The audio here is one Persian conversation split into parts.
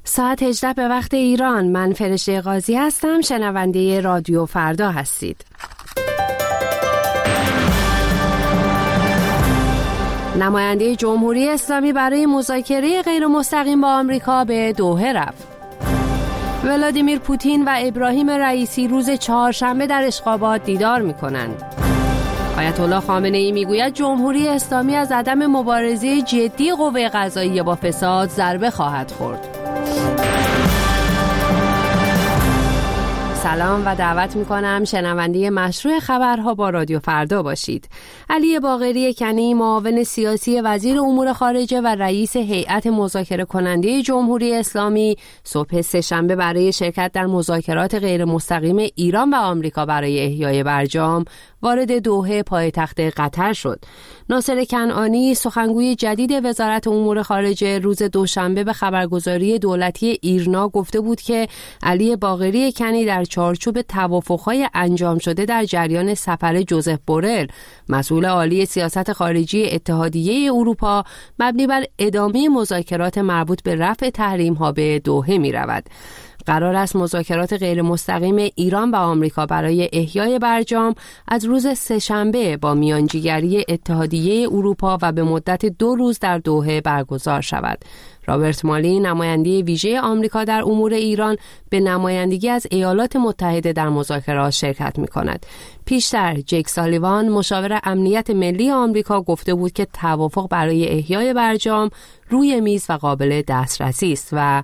ساعت 18 به وقت ایران. من فرشته قاضی هستم. شنونده رادیو فردا هستید. نماینده جمهوری اسلامی برای مذاکره غیر مستقیم با آمریکا به دوحه رفت. ولادیمیر پوتین و ابراهیم رئیسی روز چهارشنبه در اشخابات دیدار می‌کنند. آیت الله خامنه‌ای میگوید جمهوری اسلامی از عدم مبارزه جدی قوه قضاییه با فساد ضربه خواهد خورد. سلام و دعوت میکنم شنونده مشروع خبرها با رادیو فردا باشید. علی باقری کنی، معاون سیاسی وزیر امور خارجه و رئیس هیئت مذاکره کننده جمهوری اسلامی، صبح سه‌شنبه برای شرکت در مذاکرات غیر مستقیم ایران و آمریکا برای احیای برجام وارد دوحه پایتخت قطر شد. ناصر کنعانی، سخنگوی جدید وزارت امور خارجه، روز دوشنبه به خبرگزاری دولتی ایرنا گفته بود که علی باقری کنی در چارچوب توافق‌های انجام شده در جریان سفر جوزف بورل، مسئول عالی سیاست خارجی اتحادیه اروپا، مبنی بر ادامه مذاکرات مربوط به رفع تحریم‌ها به دوحه می‌رود. قرار است مذاکرات غیر مستقیم ایران و آمریکا برای احیای برجام از روز سه‌شنبه با میانجیگری اتحادیه اروپا و به مدت 2 روز در دوحه برگزار شود. رابرت مالی، نماینده ویژه آمریکا در امور ایران، به نمایندگی از ایالات متحده در مذاکرات شرکت می‌کند. پیشتر جیک سالیوان، مشاور امنیت ملی آمریکا، گفته بود که توافق برای احیای برجام روی میز و قابل دسترسی است و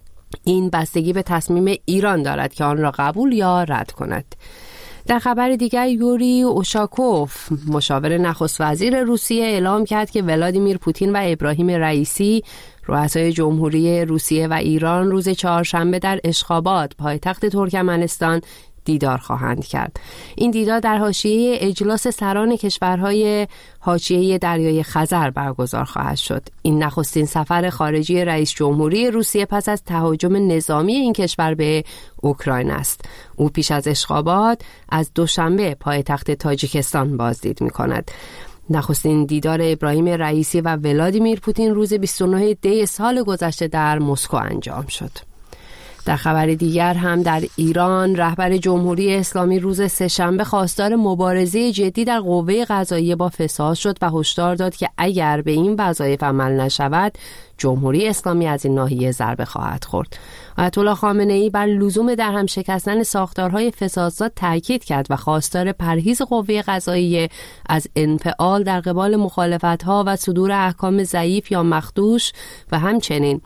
این بستگی به تصمیم ایران دارد که آن را قبول یا رد کند. در خبر دیگر، یوری اوشاکوف، مشاور نخست وزیر روسیه، اعلام کرد که ولادیمیر پوتین و ابراهیم رئیسی، رؤسای جمهوری روسیه و ایران، روز چهارشنبه در اشخابات، پایتخت ترکمنستان، دیدار خواهند کرد. این دیدار در حاشیه اجلاس سران کشورهای حاشیه دریای خزر برگزار خواهد شد. این نخستین سفر خارجی رئیس جمهوری روسیه پس از تهاجم نظامی این کشور به اوکراین است. او پیش از اشخابات از دوشنبه پایتخت تاجیکستان بازدید می‌کند. نخستین دیدار ابراهیم رئیسی و ولادیمیر پوتین روز 29 دی سال گذشته در مسکو انجام شد. در خبر دیگر هم در ایران، رهبر جمهوری اسلامی روز سه‌شنبه خواستار مبارزه جدی در قوه قضاییه با فساد شد و هشدار داد که اگر به این وظایف عمل نشود، جمهوری اسلامی از این ناحیه ضربه خواهد خورد. آیت الله خامنه‌ای بر لزوم درهم شکستن ساختارهای فسادزا تاکید کرد و خواستار پرهیز قوه قضاییه از انفعال در قبال مخالفت‌ها و صدور احکام ضعیف یا مخدوش و همچنین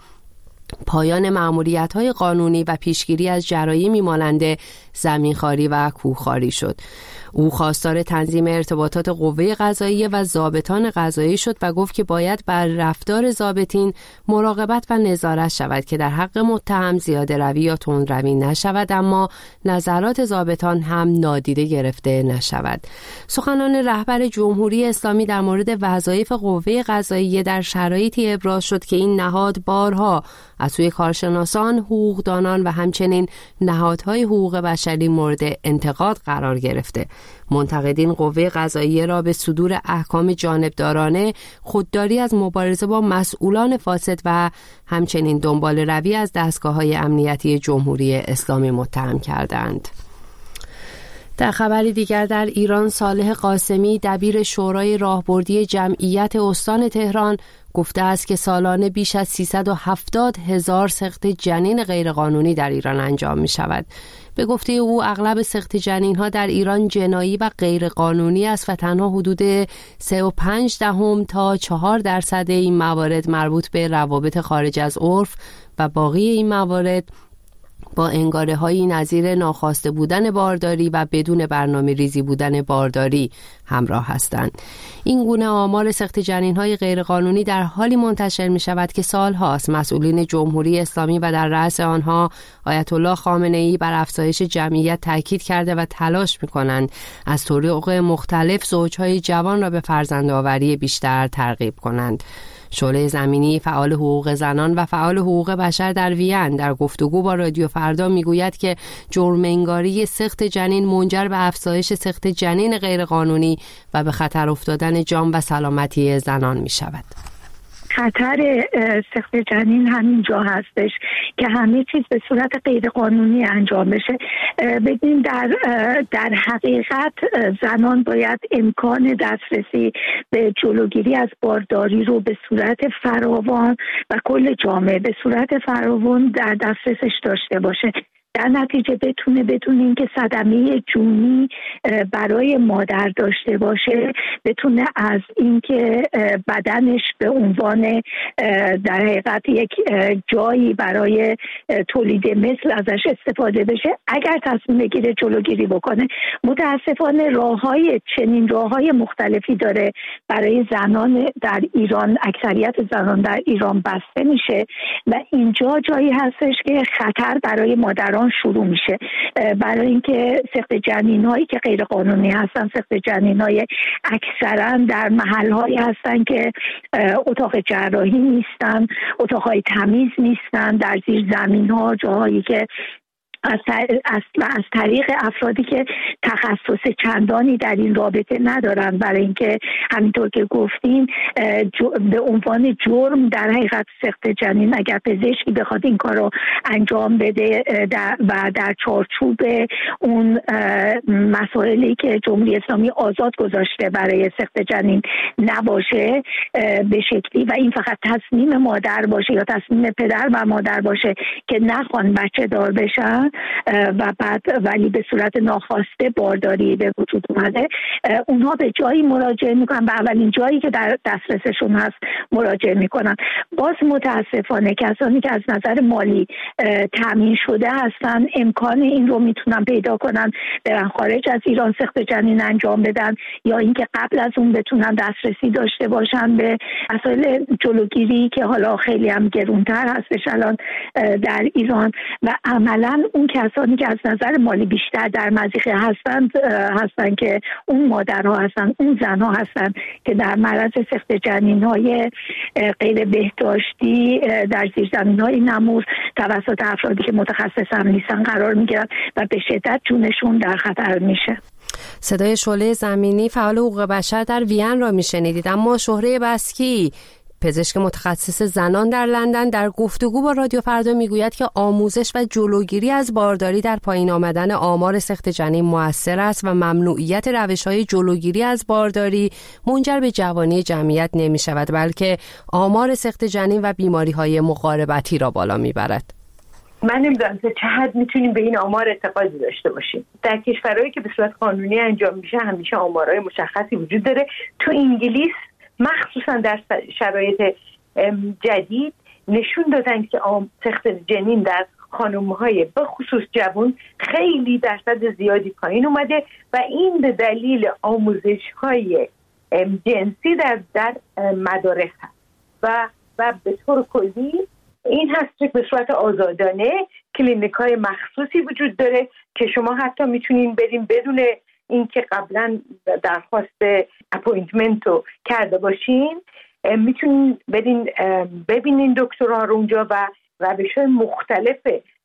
پایان مأموریت‌های قانونی و پیشگیری از جرایمی مانند زمینخواری و کوهخواری شد. او خواستار تنظیم ارتباطات قوه قضاییه و ضابطان قضایی شد و گفت که باید بر رفتار ضابطین مراقبت و نظارت شود که در حق متهم زیاده روی یا تندروی نشود، اما نظرات ضابطان هم نادیده گرفته نشود. سخنان رهبر جمهوری اسلامی در مورد وظایف قوه قضاییه در شرایطی ابراز شد که این نهاد بارها از سوی کارشناسان، حقوقدانان و همچنین نهادهای حقوق بشری مورد انتقاد قرار گرفته. منتقدین قوه قضاییه را به صدور احکام جانبدارانه، خودداری از مبارزه با مسئولان فاسد و همچنین دنبال روی از دستگاه‌های امنیتی جمهوری اسلامی متهم کردند. در خبری دیگر، در ایران، صالح قاسمی، دبیر شورای راهبردی جمعیت استان تهران، گفته است که سالانه بیش از 370,000 سقط جنین غیرقانونی در ایران انجام می شود. به گفته او، اغلب سقط جنین‌ها در ایران جنایی و غیرقانونی است و تنها حدود 3.5 تا 4% این موارد مربوط به روابط خارج از عرف و باقی این موارد با انگاره‌هایی نظیر ناخواسته بودن بارداری و بدون برنامه ریزی بودن بارداری همراه هستند. این گونه آمار سقط جنین‌های غیرقانونی در حالی منتشر می‌شود که سال‌هاست مسئولین جمهوری اسلامی و در رأس آنها آیت الله خامنه‌ای بر افزایش جمعیت تاکید کرده و تلاش می‌کنند از طرق مختلف زوج‌های جوان را به فرزندآوری بیشتر ترغیب کنند. شعله زمینی، فعال حقوق زنان و فعال حقوق بشر در وین، در گفتگو با رادیو فردا میگوید که جرم انگاری سقط جنین منجر به افزایش سقط جنین غیرقانونی و به خطر افتادن جان و سلامتی زنان می شود. خطر سقط جنین همینجا هستش که همه چیز به صورت غیر قانونی انجام بشه. ببین در حقیقت زنان باید امکان دسترسی به جلوگیری از بارداری رو به صورت فراوان و کل جامعه به صورت فراوان در دسترسش داشته باشه. در نتیجه بتونه بدون اینکه صدمه جونی برای مادر داشته باشه، بتونه از اینکه بدنش به عنوان در حقیقت یک جایی برای تولید مثل ازش استفاده بشه. اگر تصمیم بگیره جلوگیری بکنه، متاسفانه راههای مختلفی داره برای زنان در ایران. اکثریت زنان در ایران بسته میشه و اینجا جایی هستش که خطر برای مادران شروع میشه، برای اینکه سقط جنین‌هایی که غیر قانونی هستن، سقط جنین‌های اکثرا در محل‌هایی هستن که اتاق جراحی نیستن، اتاق‌های تمیز نیستن، در زیر زمین‌ها، جاهایی که از طریق افرادی که تخصص چندانی در این رابطه ندارن، برای اینکه همینطور که گفتیم به عنوان جرم در حقیقت سقط جنین اگر پزشکی بخواد این کار رو انجام بده و در چارچوب اون مسائلی که جمهوری اسلامی آزاد گذاشته برای سقط جنین نباشه به شکلی و این فقط تصمیم مادر باشه یا تصمیم پدر و مادر باشه که نخوان بچه دار بشن و بعد ولی به صورت ناخواسته بارداری به وجود اومده، اونها به جایی مراجعه میکنن، به اولین جایی که در دسترسشون هست مراجعه میکنن. باز متاسفانه کسانی که از نظر مالی تامین شده هستن امکان این رو میتونن پیدا کنن برن خارج از ایران سقط جنین انجام بدن، یا اینکه قبل از اون بتونن دسترسی داشته باشن به مسائل جلوگیری که حالا خیلی هم گرونتر هستش الان در ایران. و عملا اون کسانی که از نظر مالی بیشتر در مضیقه هستن که اون مادرها هستن، اون زنها هستن که در معرض سقط جنین‌های غیر بهداشتی در زیرزمین‌های نمور توسط افرادی که متخصص هم نیستن قرار میگیرن و به شدت جونشون در خطر میشه. صدای شعله زمینی فعال حقوق بشر در وین را میشنیدید. اما شهره بسکی پزشک متخصص زنان در لندن در گفتگو با رادیو فردا میگوید که آموزش و جلوگیری از بارداری در پایین آمدن آمار سقط جنین مؤثر است و ممنوعیت روش‌های جلوگیری از بارداری منجر به جوانی جمعیت نمی شود، بلکه آمار سقط جنین و بیماری‌های مقاربتی را بالا میبرد. من نمیدونم چه حد میتونیم به این آمار اعتقادی داشته باشیم. در کشورهایی که به صورت قانونی انجام میشه همیشه آمارهای مشخصی وجود داره. تو انگلیس مخصوصا در شرایط جدید نشون دادن که سقط جنین در خانم‌های به خصوص جوان خیلی درصد زیادی پایین اومده و این به دلیل آموزش‌های جنسی در مدارس هست و به طور کلی این هست که به صورت آزادانه کلینیک‌های مخصوصی وجود داره که شما حتی میتونین بریم بدون اینکه قبلا درخواست اپوینتمنت رو کرده باشین، میتونین ببینین دکترها رو اونجا و روش‌های مختلف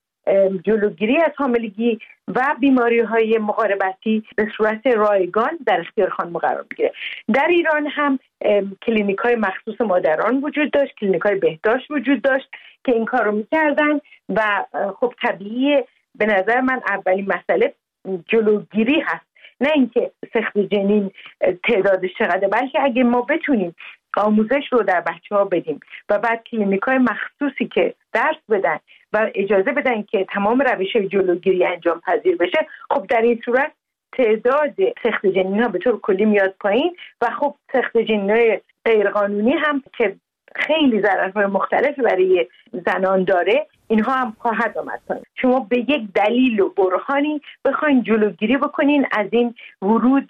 جلوگیری از حاملگی و بیماری‌های مقاربتی به صورت رایگان در اختیار خانم قرار میگیره. در ایران هم کلینیک‌های مخصوص مادران وجود داشت، کلینیک‌های بهداشت وجود داشت که این کار رو می‌کردن و خب طبیعیه به نظر من اولین مسئله جلوگیری هست، نه اینکه سقط جنین تعدادش چقدر، بلکه اگه ما بتونیم آموزش رو در بچه‌ها بدیم و بعد کلینیک‌های مخصوصی که درس بدن و اجازه بدن که تمام روش‌های جلوگیری انجام پذیر بشه، خب در این صورت تعداد سقط جنین‌ها به طور کلی میاد پایین و خب سقط جنین‌های غیرقانونی هم که خیلی ضررهای مختلفی برای زنان داره اینها هم خواهد آمد پایین. شما به یک دلیل و برهانی بخواین جلوگیری بکنین از این ورود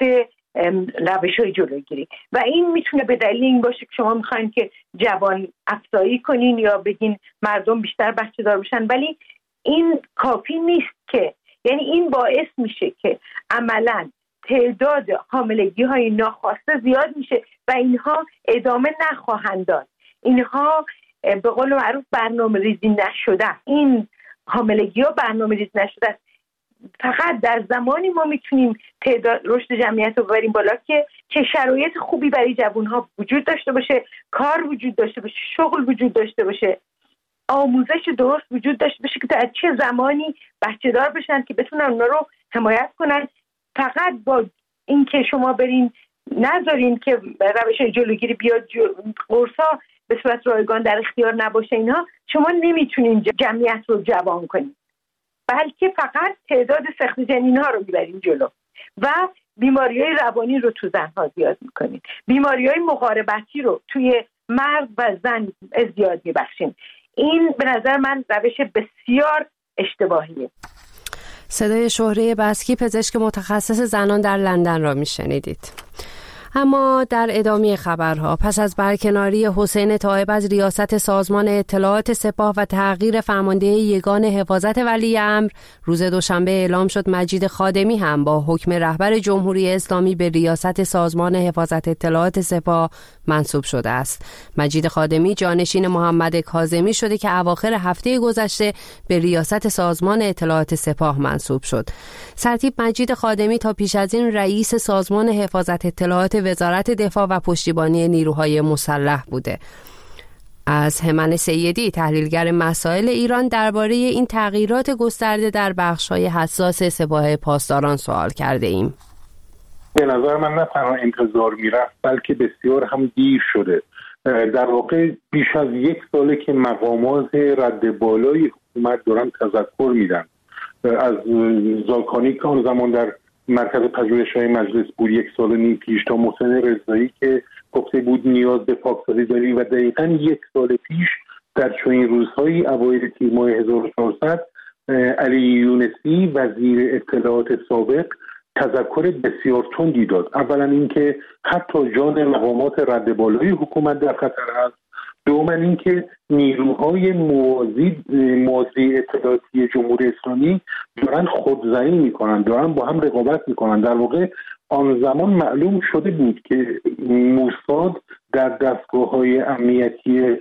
روش‌های جلوگیری و این میتونه به دلیل این باشه که شما میخواین که جوان افزایی کنین یا بگین مردم بیشتر بچه دار بشن، ولی این کافی نیست که، یعنی این باعث میشه که عملاً تعداد حاملگی‌های ناخواسته زیاد میشه و اینها ادامه نخواهند داد. اینها به قول معروف برنامه ریزی نشده، این حاملگی‌ها برنامه ریزی نشده است. فقط در زمانی ما میتونیم تعداد رشد جمعیت رو ببریم بالا که شرایط خوبی برای جوانها وجود داشته باشه، کار وجود داشته باشه، شغل وجود داشته باشه، آموزش درست وجود داشته باشه که تا از چه زمانی بچه دار بشن که بتونن اونا رو حمایت کنن. فقط با اینکه شما برین نذارین که روش جلوگیری بیاد قرصا به صورت رایگان در اختیار نباشه، اینها شما نمیتونین جمعیت رو جوان کنین، بلکه فقط تعداد سخت جنین ها رو میبرین جلو و بیماری‌های روانی رو تو زنها زیاد میکنین، بیماری‌های مقاربتی رو توی مرد و زن زیاد میبخشین. این به نظر من روش بسیار اشتباهیه. صدای شهره بسکی، پزشک متخصص زنان در لندن را میشنیدید. اما در ادامه خبرها، پس از برکناری حسین طایب از ریاست سازمان اطلاعات سپاه و تغییر فرمانده یگان حفاظت ولی امر، روز دوشنبه اعلام شد مجید خادمی هم با حکم رهبر جمهوری اسلامی به ریاست سازمان حفاظت اطلاعات سپاه منصوب شده است. مجید خادمی جانشین محمد کاظمی شده که اواخر هفته گذشته به ریاست سازمان اطلاعات سپاه منصوب شد. سرتیپ مجید خادمی تا پیش از این رئیس سازمان حفاظت اطلاعات وزارت دفاع و پشتیبانی نیروهای مسلح بوده. از همن سیدی، تحلیلگر مسائل ایران، درباره این تغییرات گسترده در بخش‌های حساس سپاه پاسداران سوال کرده ایم. به نظر من نه تنها انتظار میرفت بلکه بسیار هم دیر شده. در واقع بیش از 1 ساله که مقامات رد بالای حکومت دارن تذکر میدن. از زاکانی که آن زمان در مرکز پژوهش‌های مجلس بود 1 سال و نیم پیش، تا محسن رضایی که گفته بود نیاز به پاکسازی داریم، و دقیقاً 1 سال پیش در چنین روزهایی اوایل تیر ماه 1400 علی یونسی وزیر اطلاعات سابق تذکر بسیار تندی داد. اولا اینکه حتی جان مقامات رد بالای حکومت در خطر است، دوما اینکه نیروهای موازی اطلاعاتی جمهوری اسلامی دارن خودزنی میکنن، دارن با هم رقابت میکنن. در واقع آن زمان معلوم شده بود که موساد در دستگاه‌های امنیتی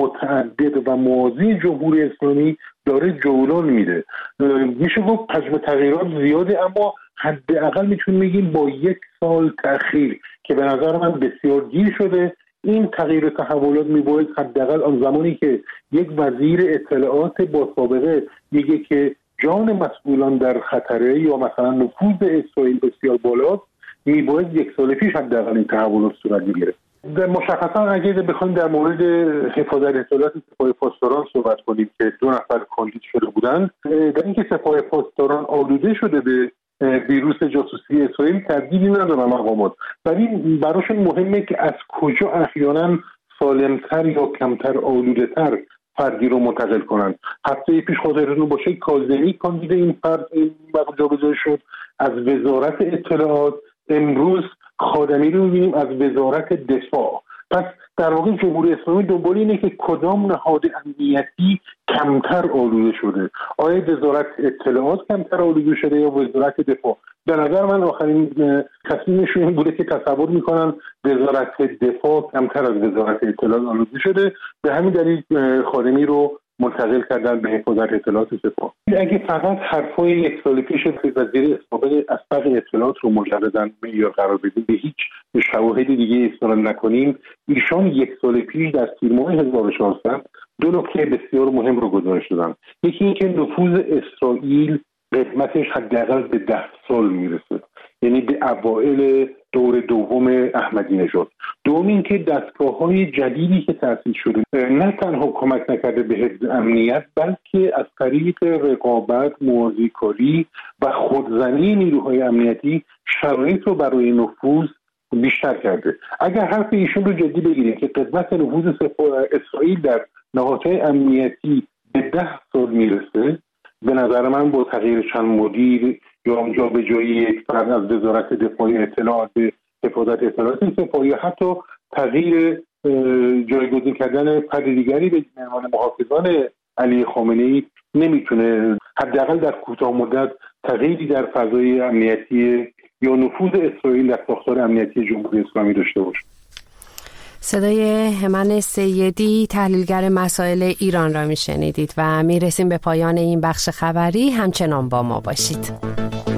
متعدد و موازی جمهوری اسلامی داره جولان میده. میشه گفت حجم تغییرات زیاده، اما حداقل میتونیم بگیم با 1 سال تأخیر که به نظر من بسیار دیر شده. این تغییر تحولات میباید حداقل آن زمانی که یک وزیر اطلاعات با سابقه میگه که جان مسئولان در خطره یا مثلا نفوذ اسرائیل بسیار بالاست، میباید 1 سال پیش حداقل این تحولات صورت میگیره. مشخصا اگه بخوایم در مورد حفاظت اطلاعات سپاه پاسداران صحبت کنیم که 2 نفر کاندید شده بودند، در اینکه سپاه پاسداران آلوده شده به ویروس جاسوسی اسرائیل تردیدی ندارن مقامات، ولی براشون مهمه که از کجا احیانا سالمتر یا کمتر آلوده‌تر فردی رو منتقل کنن. هفته پیش خاطرتون باشه کاظمی کاندید این فرد جابجا شد از وزارت اطلاعات، امروز خادمی رو می‌بینیم از وزارت دفاع. پس در واقع جمهوری اسلامی دنبال اینه که کدام نهاد امنیتی کمتر آلوده شده، آیا وزارت اطلاعات کمتر آلوده شده یا وزارت دفاع. به نظر من آخرین تصمیمشون این بوده که تصور میکنن وزارت دفاع کمتر از وزارت اطلاعات آلوده شده، به همین دلیل خادمی رو منتقل کردن به حفاظت اطلاعات سپاه. اگه فقط حرفای 1 سال پیش وزیر سابق اسبق اطلاعات رو مجرداً معیار قرار بدیم، به هیچ شواهد دیگه استناد نکنیم، ایشان 1 سال پیش در تیر ماه 1400 2 نکته بسیار مهم رو گزارش دادن. یکی اینکه نفوذ اسرائیل قدمتش حداقل به 10 سال میرسه، یعنی به اوائل دور دوم احمدی نژاد. دوم اینکه دستگاه‌های جدیدی که تأسیس شده نه تنها کمک نکرده به حفظ امنیت، بلکه از طریق رقابت، موازیکاری و خودزنی نیروهای امنیتی شرایط رو برای نفوذ بیشتر کرده. اگر حرف ایشون رو جدی بگیریم که قدمت نفوذ اسرائیل در نهادهای امنیتی به 10 سال میرسه، به نظر من با تغییر چند مدیر یا جابجایی یک فرد از وزارت دفاع اطلاعات به حفاظت اطلاعات سپاه یا حتی تغییر جایگزین کردن فرد دیگری به عنوان محافظان علی خامنه‌ای نمیتونه حداقل در کوتاه مدت تغییری در فضای امنیتی یا نفوذ اسرائیل در ساختار امنیتی جمهوری اسلامی داشته باشه. صدای همن سیدی تحلیلگر مسائل ایران را میشنیدید و میرسیم به پایان این بخش خبری. همچنان با ما باشید.